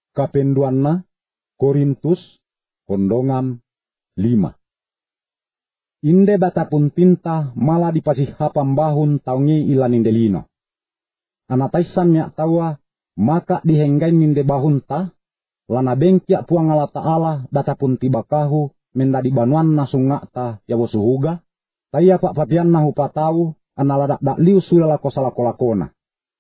Kapenduanna Korintus kondongan 5. Inde batapun tinta mala dipasihapam bahun taungi ilanindelino. Anataisan nya tawa maka dihenggain ninde bahunta lana bengkia puang ala ta'ala batapun tibakahu menda di banuan nasungakta ya wosuhuga taya pak papian nahu patau analadak dak liu sulala kosalako-lakona.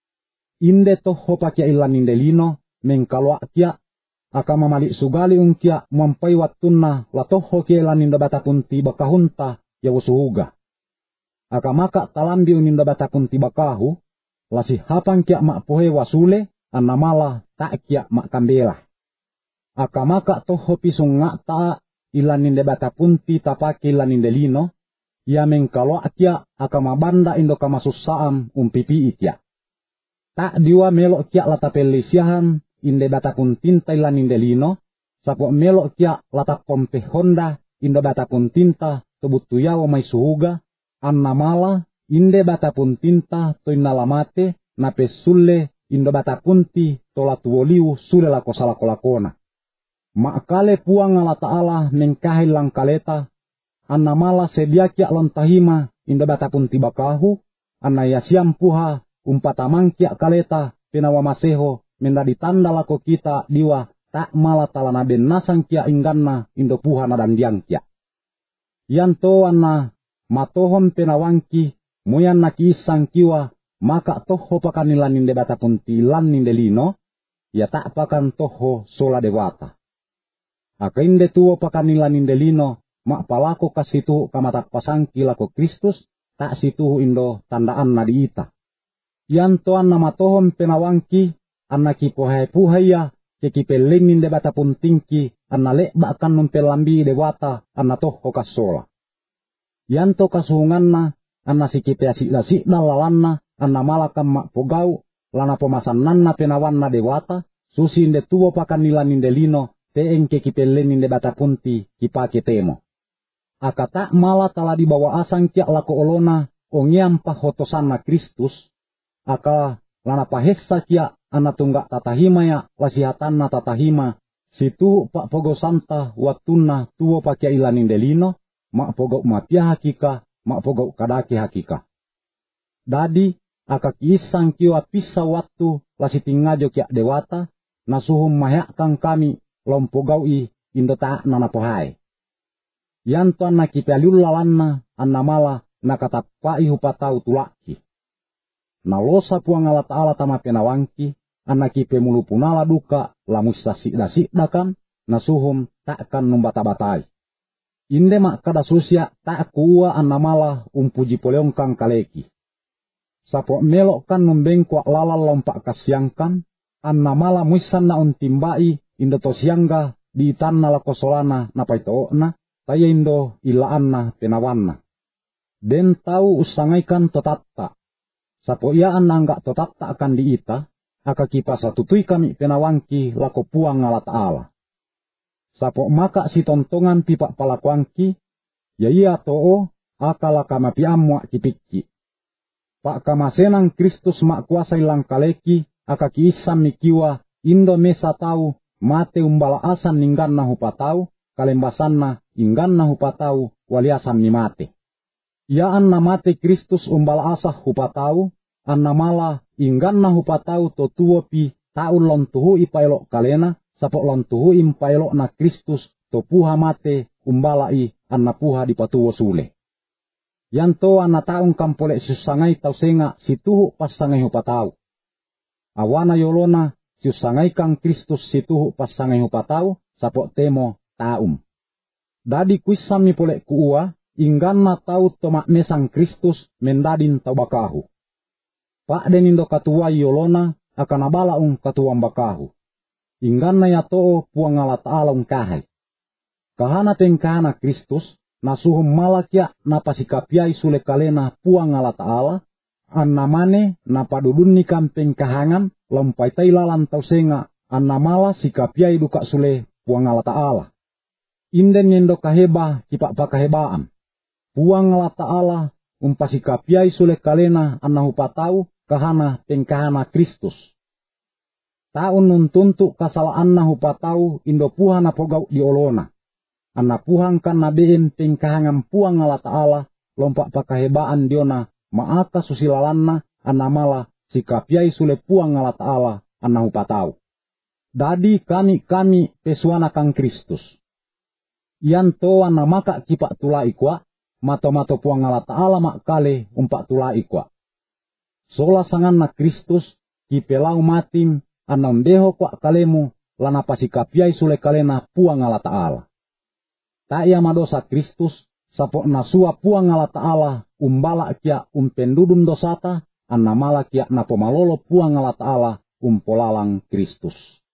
Inde toho pakia ilanindelino mengkalwa kia aka mamalik sugali ungkia mampai wattunna latoho kia ilaninda batapun tibakahunta ya wosuhuga. Aka maka talambi uninda batapun tibakahu lasi hapan kia mak pohe wasule anamala tak kia mak kambela. Aka maka toho pisung ngakta ilaninde batapunti tapake ilaninde lino ya mengkalo kia aka mabanda indo kamasussaam umpipi ikia. Tak diwa melok kia lata pelisiahan inde batapun tinta ilaninde lino sapo melok kia lata pompe honda indo batapun tinta tubutu yawo mai suhuga anamala inde batapun tinta to inalamate na pesulle indo batapunti tolatu woliu sule lako salako-lakona. Makale puang ala ta'ala mengkahil lang kaleta anamala sediakia lontahima indo batapun tibakahu anayasiam puha umpatamangkia kaleta penawa maseho menda ditanda lako kita diwa tak mala talana benasang kia ingganna indo puha nadandiang kia. Yanto anna matohom penawangki muyan nakisang kiwa maka toho pakanilan ninde batapun tilan ninde lino ya tak pakan toho sola dewata. Aka inde tuo pakanilan ninde lino mak palako kasitu kamatak pasangki lako Kristus tak situ indo tandaan na diita. Yanto anna matohom penawangki anna kipohai puhaya kekipeleng ninde batapun tingki anna lekba akan mempelambi dewata anna toho kasola. Yanto kasuhunganna anna sikipe asik-asik lalanna anna malakam mak pogau lana pemasannanna penawanna dewata susi inde tuo pakanilan ninde lino teeng kekipeleng ninde batapunti kipake temo. Aka tak mala tala dibawa asang kia lako olona ongiam pahotosanna Kristus aka lana pahessa kia anna tunggak tatahima ya lasihatanna tatahima situ pak pogo santa watunna tuo pakia ilaninde lino mak pogo mapia hakika mak pogo kadake hakika. Dadi aka kisang kiwa pisa waktu lasi tingajo kia dewata nasuhum mahakang kami lompogaui indo ta nana pohai. Yanto anna kipealul lalanna anna mala nakatapai hupatau tulaki. Nalosa puang ala ta'ala tama penawangki anna kipe mulupunala duka lamusa sikda-sikdakan nasuhum takkan numbata-batai. Inde mak kada susia tak kuua anna mala umpuji poleongkang kaleki. Sapo melok kan membengkuak lalal lompak kasiangkan anna mala muisan na untimbai indo to siangga di tanna lako solana napaitoona taya indo ilaanna penawanna. Den tau usangaikan totatta. Sapo ia anna enggak totatta akan diita aka kipa satutui kami penawangki lako puang ala ta'ala. Sapo maka si tontongan pipak palakuangki ya iya too akala kama piamwa kipikki. Pak kamasenang Kristus mak kuasa ilang kaleki aka kiisam mikiwa indo mesa tau mate umbala asan ningganna hupatau kalembasanna ingganna hupatau waliasan ni mate. Ya anna mate Kristus umbala asah hupatau anna mala ingganna hupatau to tuopi tau lontuhu ipailok kalena sapok lontuhu impailok na Kristus to puha mate umbalai anna puha dipatuwo sule. Yanto anna taung kampolek susangai tau senga situhu pas sangai hupatau. Awana yolona susangai kang Kristus situhu pas sangai hupatau sapok temo taum. Dadi kuisami polek kuua ingganna tau tomak mesang Kristus mendadin tau bakahu. Pak denindo katua yolona akan abala katuam bakahu. Ingganna ya too puang ala ta'ala kahai. Kahana tengkahana Kristus nasuhum malakya napasikapiai sule kalena puang ala ta'ala anna mane napadudun ni kampeng kahangan lompai tailalan tau senga anna mala sikapiai duka sule puang ala ta'ala. Inden yendo kaheba kipak pakahebaan. Puang ala ta'ala umpasikapiai sule kalena anna hupatau kahana tengkahana Kristus. Taun nun tuntu kasalaan na hupatau indo puha na pogau di olona. Anna puhang kan na behem pengkahangam puang Allah Ta'ala lompak pakahebaan diona maaka susilalanna anna mala sikapiai sule puang Allah Ta'ala anna hupatau. Dadi kami pesuana kang Kristus. Ian toa na maka kipak tulai kwa, mato-mato puang Allah Ta'ala mak kale umpak tulai kwa. Sola sangan na Kristus kipelau matim anna undeho kwa kalemu lana pasikapiai sule kalena puang Allah Ta'ala. Ta'ia madosa Kristus sapok nasua puang Allah Ta'ala umbala kia pendudum dosata anna mala kia napomalolo puang Allah Ta'ala umpolalang Kristus.